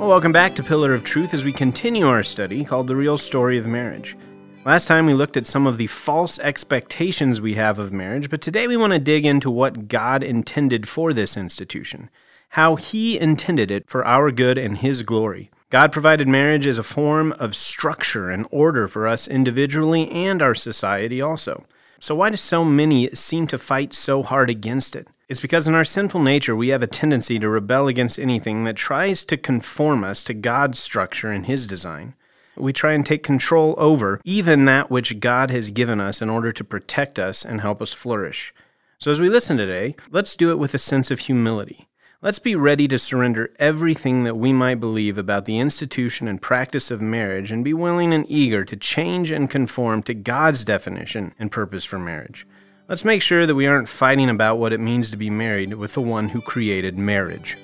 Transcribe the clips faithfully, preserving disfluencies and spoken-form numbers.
Well, welcome back to Pillar of Truth as we continue our study called The Real Story of Marriage. Last time we looked at some of the false expectations we have of marriage, but today we want to dig into what God intended for this institution, how He intended it for our good and His glory. God provided marriage as a form of structure and order for us individually and our society also. So why do so many seem to fight so hard against it? It's because in our sinful nature, we have a tendency to rebel against anything that tries to conform us to God's structure and His design. We try and take control over even that which God has given us in order to protect us and help us flourish. So as we listen today, let's do it with a sense of humility. Let's be ready to surrender everything that we might believe about the institution and practice of marriage and be willing and eager to change and conform to God's definition and purpose for marriage. Let's make sure that we aren't fighting about what it means to be married with the one who created marriage.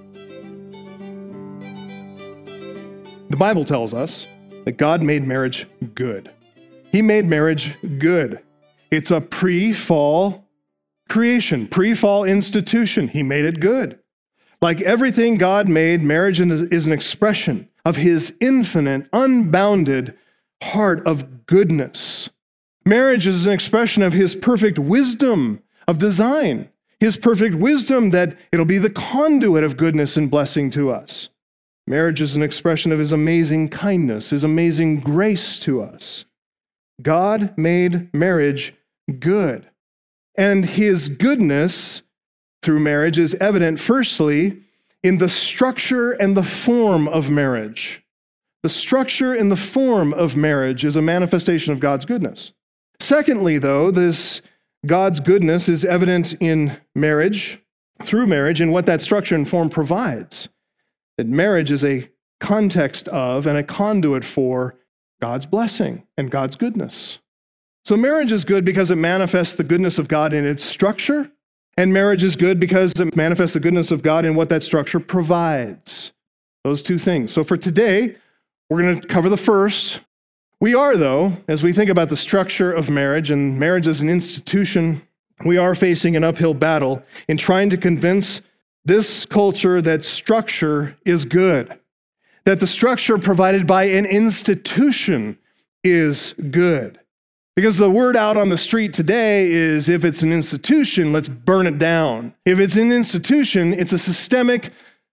The Bible tells us that God made marriage good. He made marriage good. It's a pre-fall creation, pre-fall institution. He made it good. Like everything God made, marriage is an expression of His infinite, unbounded heart of goodness. Marriage is an expression of His perfect wisdom of design, His perfect wisdom that it'll be the conduit of goodness and blessing to us. Marriage is an expression of His amazing kindness, His amazing grace to us. God made marriage good. And His goodness through marriage is evident, firstly, in the structure and the form of marriage. The structure and the form of marriage is a manifestation of God's goodness. Secondly, though, this God's goodness is evident in marriage, through marriage, in what that structure and form provides. That marriage is a context of and a conduit for God's blessing and God's goodness. So marriage is good because it manifests the goodness of God in its structure, and marriage is good because it manifests the goodness of God in what that structure provides. Those two things. So for today, we're going to cover the first. We are, though, as we think about the structure of marriage and marriage as an institution, we are facing an uphill battle in trying to convince this culture that structure is good, that the structure provided by an institution is good. Because the word out on the street today is if it's an institution, let's burn it down. If it's an institution, it's a systemic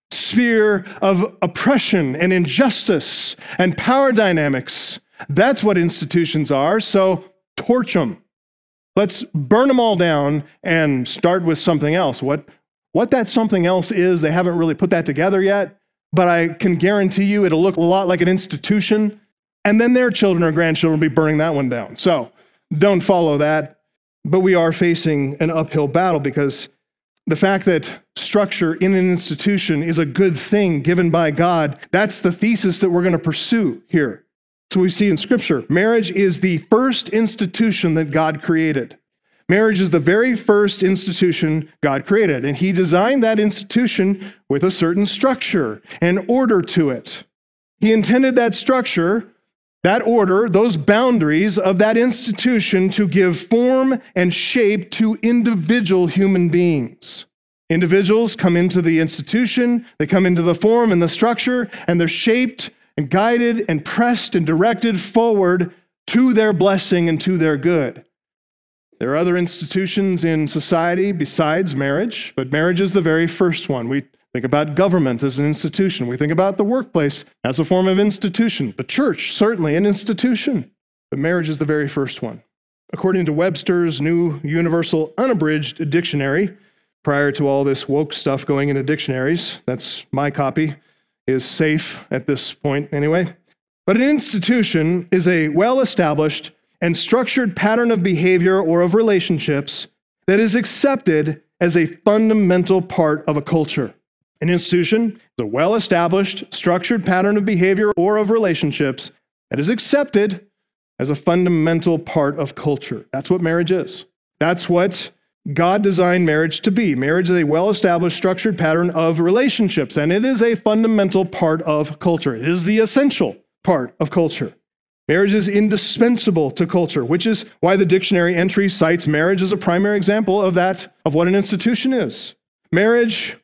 sphere of oppression and injustice and power dynamics. That's what institutions are, so torch them. Let's burn them all down and start with something else. What, what that something else is, they haven't really put that together yet, but I can guarantee you it'll look a lot like an institution, and then their children or grandchildren will be burning that one down. So don't follow that, but we are facing an uphill battle because the fact that structure in an institution is a good thing given by God, that's the thesis that we're going to pursue here. So we see in Scripture, marriage is the first institution that God created. Marriage is the very first institution God created, and He designed that institution with a certain structure and order to it. He intended that structure, that order, those boundaries of that institution to give form and shape to individual human beings. Individuals come into the institution, they come into the form and the structure, and they're shaped and guided and pressed and directed forward to their blessing and to their good. There are other institutions in society besides marriage, but marriage is the very first one. We think about government as an institution. We think about the workplace as a form of institution. The church, certainly an institution, but marriage is the very first one. According to Webster's New Universal Unabridged Dictionary, prior to all this woke stuff going into dictionaries, that's my copy, is safe at this point anyway. But an institution is a well-established and structured pattern of behavior or of relationships that is accepted as a fundamental part of a culture. An institution is a well-established, structured pattern of behavior or of relationships that is accepted as a fundamental part of culture. That's what marriage is. That's what God designed marriage to be. Marriage is a well-established, structured pattern of relationships, and it is a fundamental part of culture. It is the essential part of culture. Marriage is indispensable to culture, which is why the dictionary entry cites marriage as a primary example of that, of what an institution is. Marriage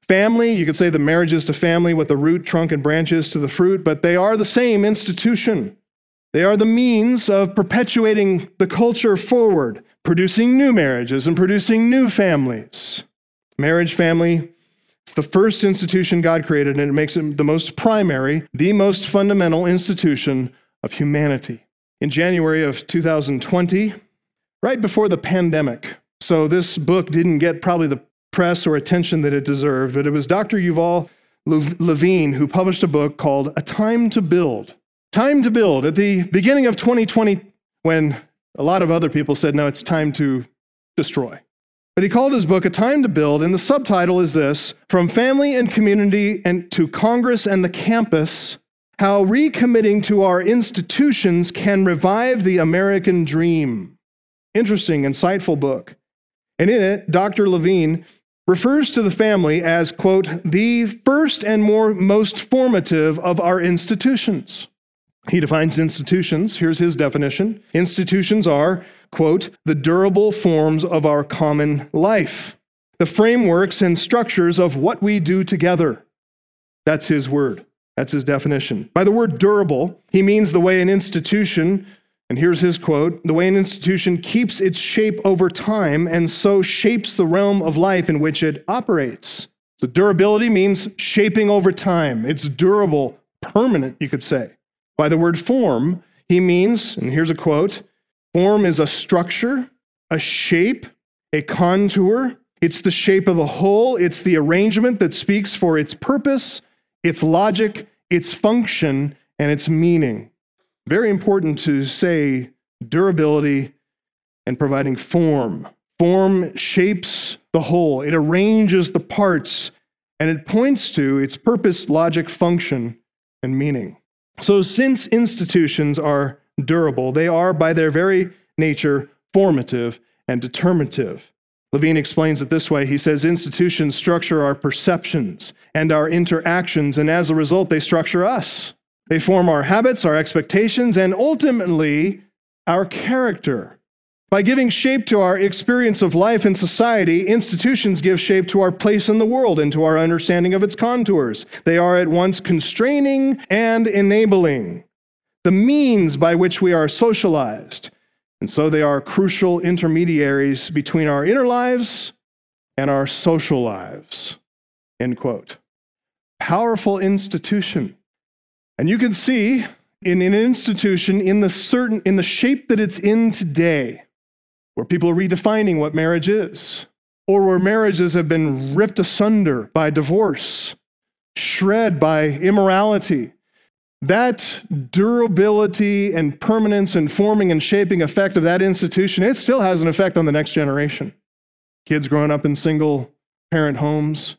Family, you could say the marriage is to family what the root, trunk, and branch is to the fruit, but they are the same institution. They are the means of perpetuating the culture forward, producing new marriages and producing new families. Marriage, family, it's the first institution God created, and it makes it the most primary, the most fundamental institution of humanity. In January of two thousand twenty, right before the pandemic, so this book didn't get probably the press or attention that it deserved, but it was Doctor Yuval Levine who published a book called A Time to Build. Time to Build. At the beginning of twenty twenty, when a lot of other people said, no, it's time to destroy. But he called his book A Time to Build, and the subtitle is this: From Family and Community and to Congress and the Campus, How Recommitting to Our Institutions Can Revive the American Dream. Interesting, insightful book. And in it, Doctor Levine refers to the family as, quote, the first and more most formative of our institutions. He defines institutions. Here's his definition. Institutions are, quote, the durable forms of our common life, the frameworks and structures of what we do together. That's his word. That's his definition. By the word durable, he means the way an institution, and here's his quote, the way an institution keeps its shape over time and so shapes the realm of life in which it operates. So durability means shaping over time. It's durable, permanent, you could say. By the word form, he means, and here's a quote, form is a structure, a shape, a contour. It's the shape of the whole. It's the arrangement that speaks for its purpose, its logic, its function, and its meaning. Very important to say durability and providing form. Form shapes the whole. It arranges the parts, and it points to its purpose, logic, function, and meaning. So since institutions are durable, they are by their very nature formative and determinative. Levine explains it this way. He says institutions structure our perceptions and our interactions, and as a result, they structure us. They form our habits, our expectations, and ultimately, our character. By giving shape to our experience of life in society, institutions give shape to our place in the world and to our understanding of its contours. They are at once constraining and enabling, the means by which we are socialized. And so they are crucial intermediaries between our inner lives and our social lives. End quote. Powerful institution. And you can see in an institution in the certain in the shape that it's in today, where people are redefining what marriage is, or where marriages have been ripped asunder by divorce, shred by immorality. That durability and permanence and forming and shaping effect of that institution, it still has an effect on the next generation. Kids growing up in single parent homes,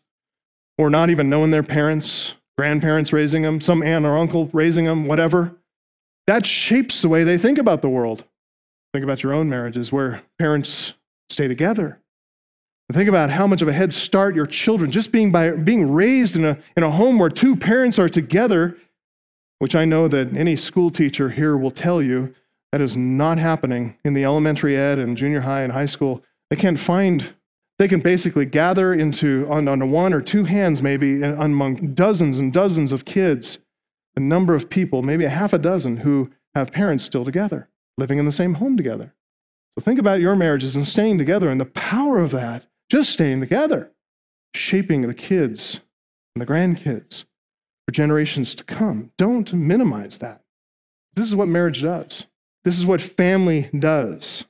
or not even knowing their parents, grandparents raising them, some aunt or uncle raising them, whatever. That shapes the way they think about the world. Think about your own marriages where parents stay together. Think about how much of a head start your children, just being by being raised in a, in a home where two parents are together, which I know that any school teacher here will tell you that is not happening in the elementary ed and junior high and high school. They can't find, they can basically gather into, on, on one or two hands maybe, among dozens and dozens of kids, a number of people, maybe a half a dozen, who have parents still together, living in the same home together. So think about your marriages and staying together and the power of that, just staying together, shaping the kids and the grandkids for generations to come. Don't minimize that. This is what marriage does. This is what family does.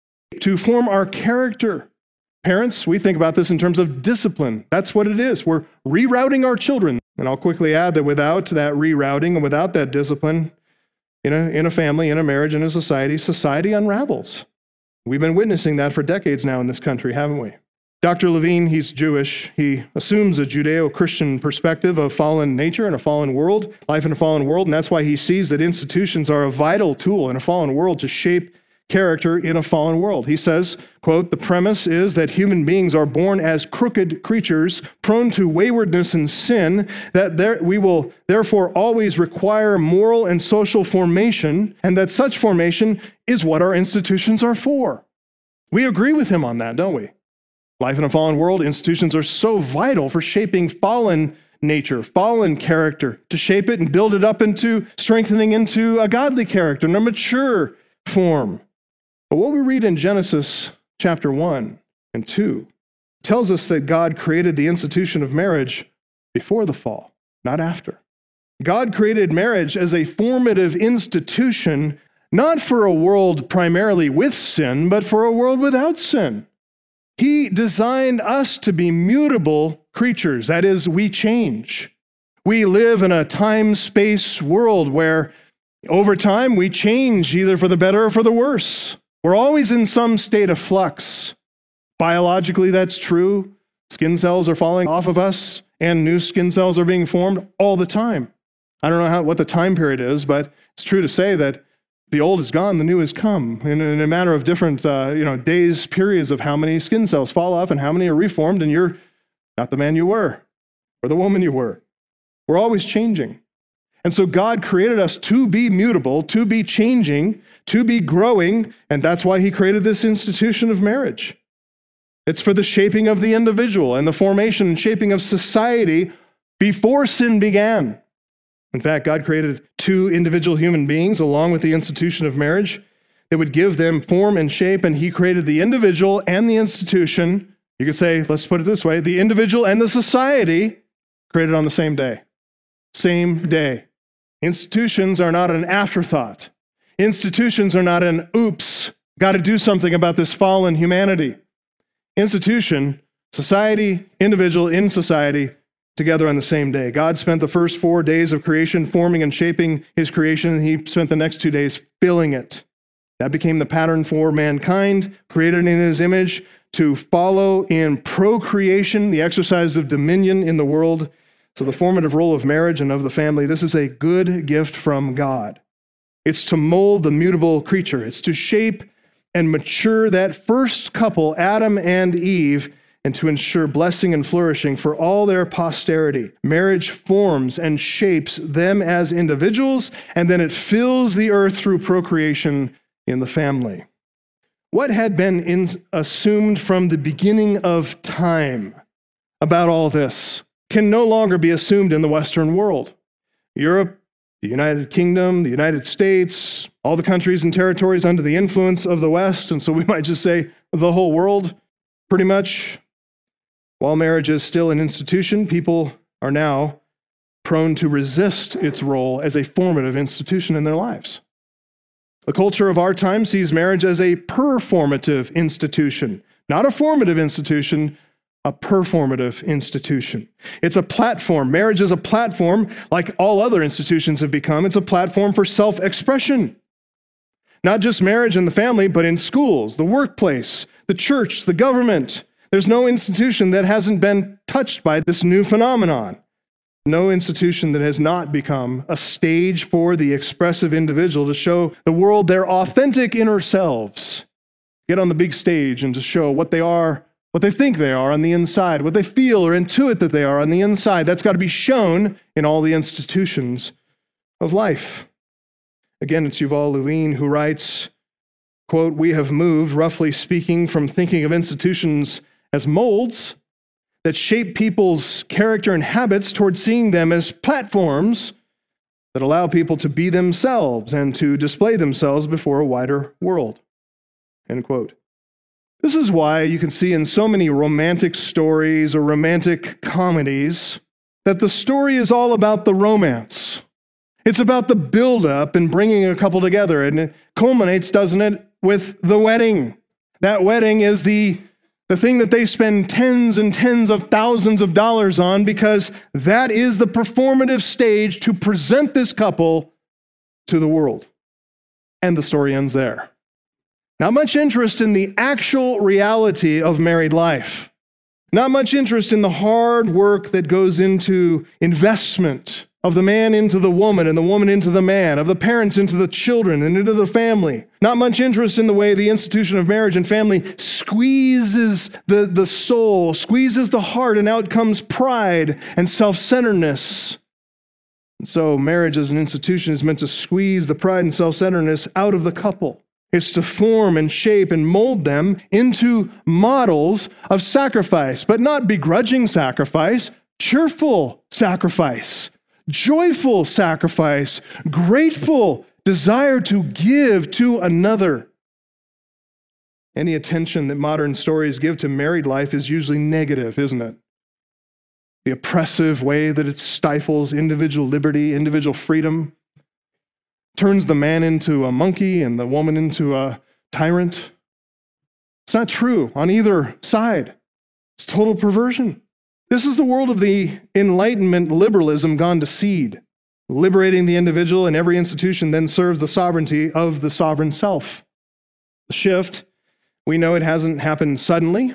To form our character. Parents, we think about this in terms of discipline. That's what it is. We're rerouting our children. And I'll quickly add that without that rerouting and without that discipline, in a, in a family, in a marriage, in a society, society unravels. We've been witnessing that for decades now in this country, haven't we? Doctor Levine, he's Jewish. He assumes a Judeo-Christian perspective of fallen nature and a fallen world, life in a fallen world, and that's why he sees that institutions are a vital tool in a fallen world to shape character in a fallen world. He says, quote, the premise is that human beings are born as crooked creatures, prone to waywardness and sin, that there, we will therefore always require moral and social formation, and that such formation is what our institutions are for. We agree with him on that, don't we? Life in a fallen world, institutions are so vital for shaping fallen nature, fallen character, to shape it and build it up into strengthening into a godly character and a mature form. But what we read in Genesis chapter one and two tells us that God created the institution of marriage before the fall, not after. God created marriage as a formative institution, not for a world primarily with sin, but for a world without sin. He designed us to be mutable creatures. That is, we change. We live in a time-space world where over time we change either for the better or for the worse. We're always in some state of flux. Biologically, that's true. Skin cells are falling off of us, and new skin cells are being formed all the time. I don't know how, what the time period is, but it's true to say that the old is gone, the new has come, in, in a matter of different uh, you know, days, periods of how many skin cells fall off and how many are reformed, and you're not the man you were or the woman you were. We're always changing. And so God created us to be mutable, to be changing, to be growing, and that's why he created this institution of marriage. It's for the shaping of the individual and the formation and shaping of society before sin began. In fact, God created two individual human beings along with the institution of marriage that would give them form and shape, and he created the individual and the institution. You could say, let's put it this way, the individual and the society created on the same day. Same day. Institutions are not an afterthought. Institutions are not an oops, got to do something about this fallen humanity. Institution, society, individual in society, together on the same day. God spent the first four days of creation forming and shaping his creation, and he spent the next two days filling it. That became the pattern for mankind, created in his image, to follow in procreation, the exercise of dominion in the world. So the formative role of marriage and of the family, this is a good gift from God. It's to mold the mutable creature. It's to shape and mature that first couple, Adam and Eve, and to ensure blessing and flourishing for all their posterity. Marriage forms and shapes them as individuals, and then it fills the earth through procreation in the family. What had been in, assumed from the beginning of time about all this can no longer be assumed in the Western world. Europe, the United Kingdom, the United States, all the countries and territories under the influence of the West, and so we might just say the whole world, pretty much. While marriage is still an institution, people are now prone to resist its role as a formative institution in their lives. The culture of our time sees marriage as a performative institution, not a formative institution, a performative institution. It's a platform. Marriage is a platform, like all other institutions have become. It's a platform for self-expression. Not just marriage and the family, but in schools, the workplace, the church, the government. There's no institution that hasn't been touched by this new phenomenon. No institution that has not become a stage for the expressive individual to show the world their authentic inner selves. Get on the big stage and to show what they are, what they think they are on the inside, what they feel or intuit that they are on the inside. That's got to be shown in all the institutions of life. Again, it's Yuval Levine who writes, quote, "We have moved, roughly speaking, from thinking of institutions as molds that shape people's character and habits towards seeing them as platforms that allow people to be themselves and to display themselves before a wider world." End quote. This is why you can see in so many romantic stories or romantic comedies that the story is all about the romance. It's about the build-up and bringing a couple together, and it culminates, doesn't it, with the wedding. That wedding is the The thing that they spend tens and tens of thousands of dollars on, because that is the performative stage to present this couple to the world. And the story ends there. Not much interest in the actual reality of married life. Not much interest in the hard work that goes into investment of the man into the woman and the woman into the man, of the parents into the children and into the family. Not much interest in the way the institution of marriage and family squeezes the, the soul, squeezes the heart, and out comes pride and self-centeredness. And so marriage as an institution is meant to squeeze the pride and self-centeredness out of the couple It's to form and shape and mold them into models of sacrifice, but not begrudging sacrifice, cheerful sacrifice, joyful sacrifice, grateful desire to give to another. Any attention that modern stories give to married life is usually negative, isn't it? The oppressive way that it stifles individual liberty, individual freedom, turns the man into a monkey and the woman into a tyrant. It's not true on either side. It's total perversion. This is the world of the Enlightenment liberalism gone to seed. Liberating the individual and every institution then serves the sovereignty of the sovereign self. The shift, we know it hasn't happened suddenly.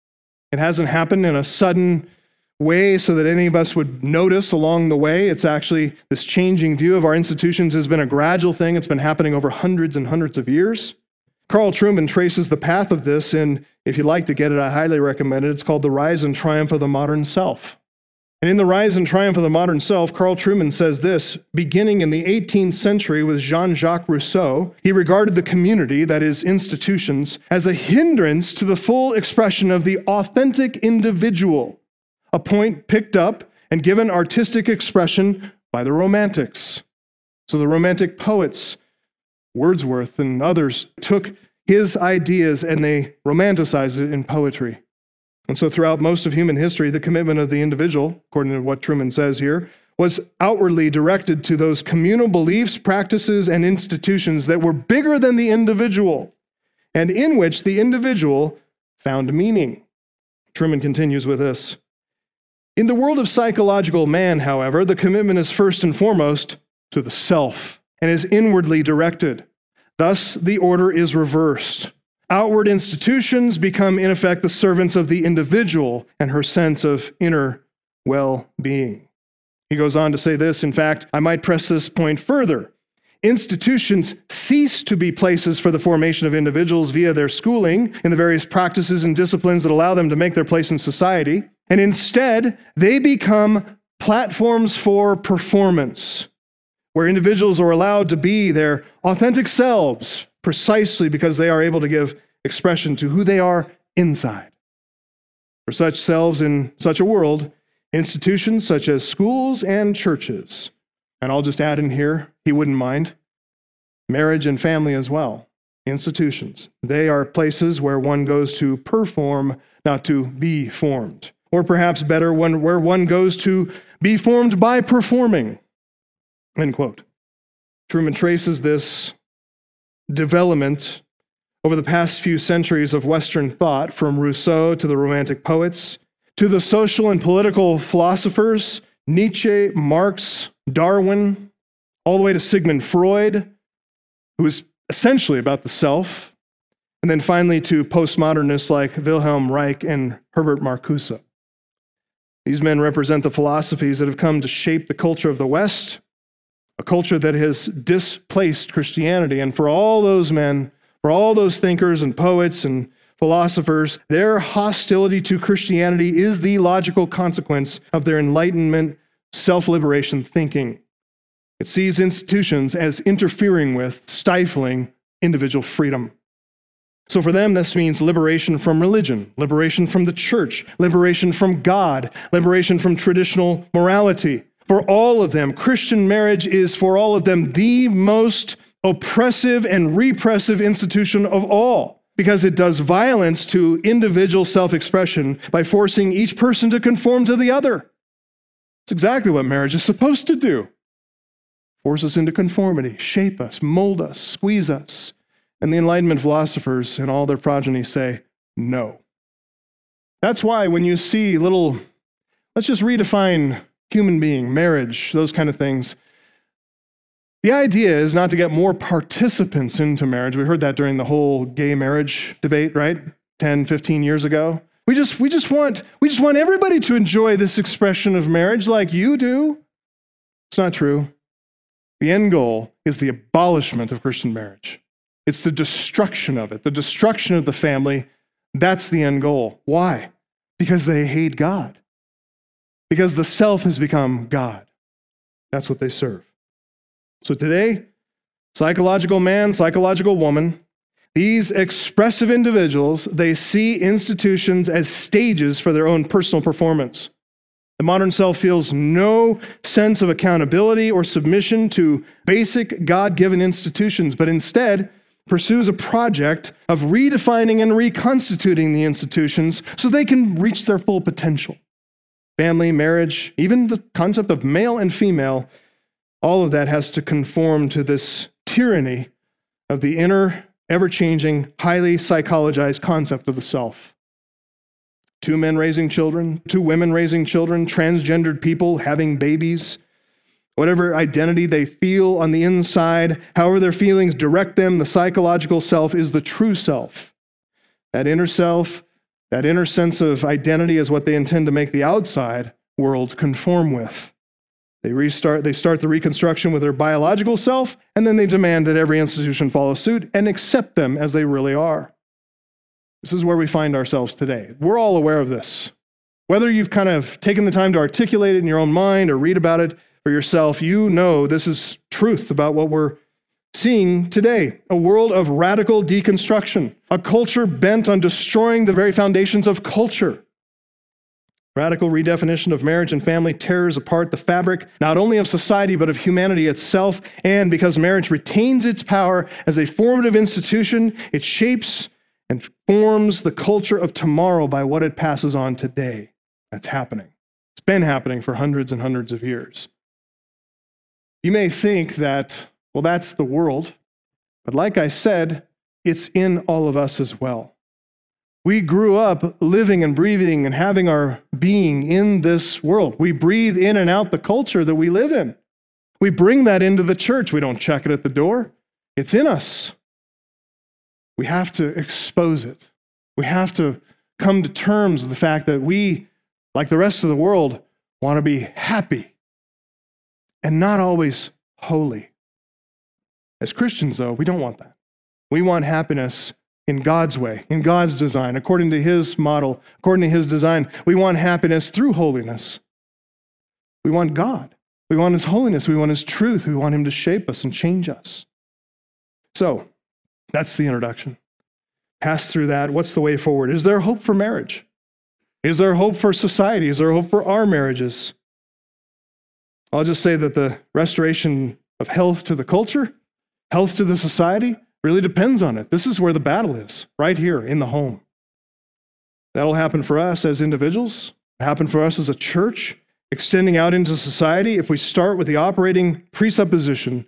It hasn't happened in a sudden way so that any of us would notice along the way. It's actually, this changing view of our institutions has been a gradual thing. It's been happening over hundreds and hundreds of years. Carl Trueman traces the path of this in, if you'd like to get it, I highly recommend it. It's called The Rise and Triumph of the Modern Self. And in The Rise and Triumph of the Modern Self, Carl Trueman says this: beginning in the eighteenth century with Jean-Jacques Rousseau, he regarded the community, that is, institutions, as a hindrance to the full expression of the authentic individual, a point picked up and given artistic expression by the Romantics. So the Romantic poets, Wordsworth and others, took his ideas and they romanticized it in poetry. And so throughout most of human history, the commitment of the individual, according to what Trueman says here, was outwardly directed to those communal beliefs, practices, and institutions that were bigger than the individual, and in which the individual found meaning. Trueman continues with this: in the world of psychological man, however, the commitment is first and foremost to the self and is inwardly directed. Thus, the order is reversed. Outward institutions become, in effect, the servants of the individual and her sense of inner well-being. He goes on to say this: in fact, I might press this point further. Institutions cease to be places for the formation of individuals via their schooling in the various practices and disciplines that allow them to make their place in society, and instead, they become platforms for performance, where individuals are allowed to be their authentic selves precisely because they are able to give expression to who they are inside. For such selves in such a world, institutions such as schools and churches, and I'll just add in here, he wouldn't mind, marriage and family as well, institutions. They are places where one goes to perform, not to be formed. Or perhaps better, one where one goes to be formed by performing. End quote. Trueman traces this development over the past few centuries of Western thought, from Rousseau to the Romantic poets, to the social and political philosophers, Nietzsche, Marx, Darwin, all the way to Sigmund Freud, who was essentially about the self, and then finally to postmodernists like Wilhelm Reich and Herbert Marcuse. These men represent the philosophies that have come to shape the culture of the West, a culture that has displaced Christianity. And for all those men, for all those thinkers and poets and philosophers, their hostility to Christianity is the logical consequence of their Enlightenment, self-liberation thinking. It sees institutions as interfering with, stifling individual freedom. So for them, this means liberation from religion, liberation from the church, liberation from God, liberation from traditional morality. For all of them, Christian marriage is, for all of them, the most oppressive and repressive institution of all, because it does violence to individual self-expression by forcing each person to conform to the other. It's exactly what marriage is supposed to do. Force us into conformity, shape us, mold us, squeeze us. And the Enlightenment philosophers and all their progeny say, no. That's why when you see little, let's just redefine human being, marriage, those kind of things. The idea is not to get more participants into marriage. We heard that during the whole gay marriage debate, right? ten, fifteen years ago. We just, we just want, we just want everybody to enjoy this expression of marriage like you do. It's not true. The end goal is the abolishment of Christian marriage. It's the destruction of it, the destruction of the family. That's the end goal. Why? Because they hate God. Because the self has become God. That's what they serve. So today, psychological man, psychological woman, These expressive individuals, they see institutions as stages for their own personal performance. The modern self feels no sense of accountability or submission to basic God-given institutions, but instead pursues a project of redefining and reconstituting the institutions so they can reach their full potential. Family, marriage, even the concept of male and female, all of that has to conform to this tyranny of the inner, ever-changing, highly psychologized concept of the self. Two men raising children, two women raising children, transgendered people having babies, whatever identity they feel on the inside, however their feelings direct them, the psychological self is the true self. That inner self, that inner sense of identity is what they intend to make the outside world conform with. They restart, they start the reconstruction with their biological self, and then they demand that every institution follow suit and accept them as they really are. This is where we find ourselves today. We're all aware of this. Whether you've kind of taken the time to articulate it in your own mind or read about it for yourself, you know this is truth about what we're seeing today. A world of radical deconstruction, a culture bent on destroying the very foundations of culture. Radical redefinition of marriage and family tears apart the fabric, not only of society, but of humanity itself. And because marriage retains its power as a formative institution, it shapes and forms the culture of tomorrow by what it passes on today. That's happening. It's been happening for hundreds and hundreds of years. You may think that, well, that's the world. But like I said, it's in all of us as well. We grew up living and breathing and having our being in this world. We breathe in and out the culture that we live in. We bring that into the church. We don't check it at the door. It's in us. We have to expose it. We have to come to terms with the fact that we, like the rest of the world, want to be happy and not always holy. As Christians, though, we don't want that. We want happiness in God's way, in God's design, according to His model, according to His design. We want happiness through holiness. We want God. We want His holiness. We want His truth. We want Him to shape us and change us. So, that's the introduction. Pass through that. What's the way forward? Is there hope for marriage? Is there hope for society? Is there hope for our marriages? I'll just say that the restoration of health to the culture, health to the society, really depends on it. This is where the battle is, right here in the home. That'll happen for us as individuals, happen for us as a church, extending out into society. If we start with the operating presupposition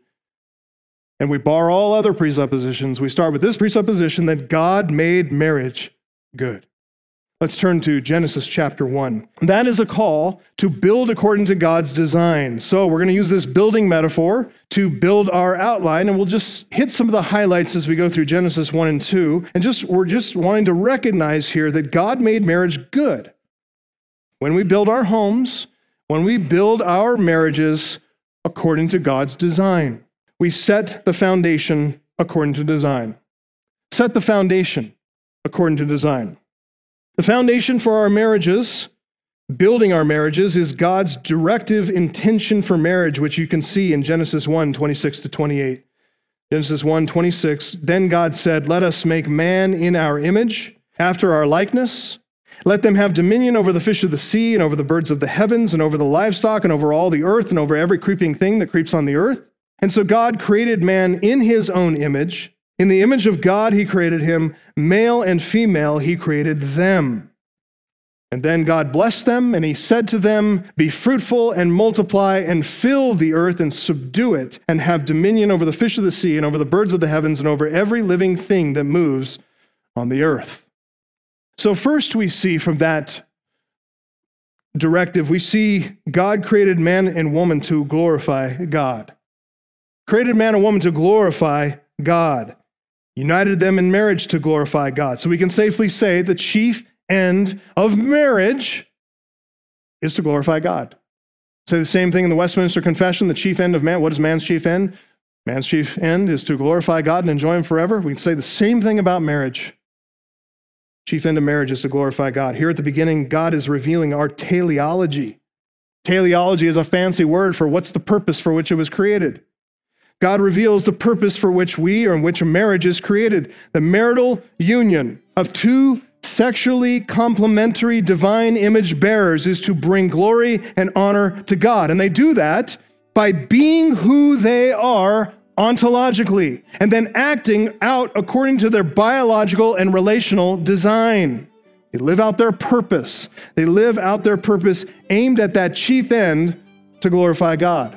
and we bar all other presuppositions, we start with this presupposition that God made marriage good. Let's turn to Genesis chapter one. That is a call to build according to God's design. So we're going to use this building metaphor to build our outline, and we'll just hit some of the highlights as we go through Genesis one and two. And just we're just wanting to recognize here that God made marriage good. When we build our homes, when we build our marriages according to God's design, we set the foundation according to design. Set the foundation according to design. The foundation for our marriages, building our marriages, is God's directive intention for marriage, which you can see in Genesis one, twenty-six to twenty-eight. Genesis one, twenty-six, then God said, "Let us make man in our image, after our likeness. Let them have dominion over the fish of the sea, and over the birds of the heavens, and over the livestock, and over all the earth, and over every creeping thing that creeps on the earth." And so God created man in His own image. In the image of God, He created him. Male and female, He created them. And then God blessed them, and He said to them, "Be fruitful and multiply and fill the earth and subdue it, and have dominion over the fish of the sea and over the birds of the heavens and over every living thing that moves on the earth." So first we see from that directive, we see God created man and woman to glorify God. Created man and woman to glorify God. United them in marriage to glorify God. So we can safely say the chief end of marriage is to glorify God. Say the same thing in the Westminster Confession, the chief end of man. What is man's chief end? Man's chief end is to glorify God and enjoy Him forever. We can say the same thing about marriage. Chief end of marriage is to glorify God. Here at the beginning, God is revealing our teleology. Teleology is a fancy word for what's the purpose for which it was created. God reveals the purpose for which we, or in which a marriage is created. The marital union of two sexually complementary divine image bearers is to bring glory and honor to God. And they do that by being who they are ontologically, and then acting out according to their biological and relational design. They live out their purpose. They live out their purpose aimed at that chief end to glorify God.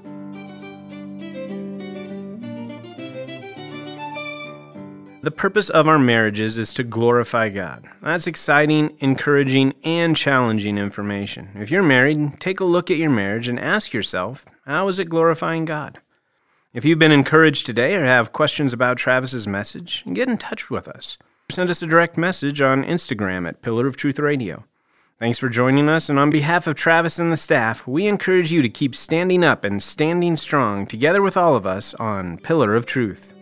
The purpose of our marriages is to glorify God. That's exciting, encouraging, and challenging information. If you're married, take a look at your marriage and ask yourself, how is it glorifying God? If you've been encouraged today or have questions about Travis's message, get in touch with us. Send us a direct message on Instagram at Pillar of Truth Radio. Thanks for joining us, and on behalf of Travis and the staff, we encourage you to keep standing up and standing strong together with all of us on Pillar of Truth.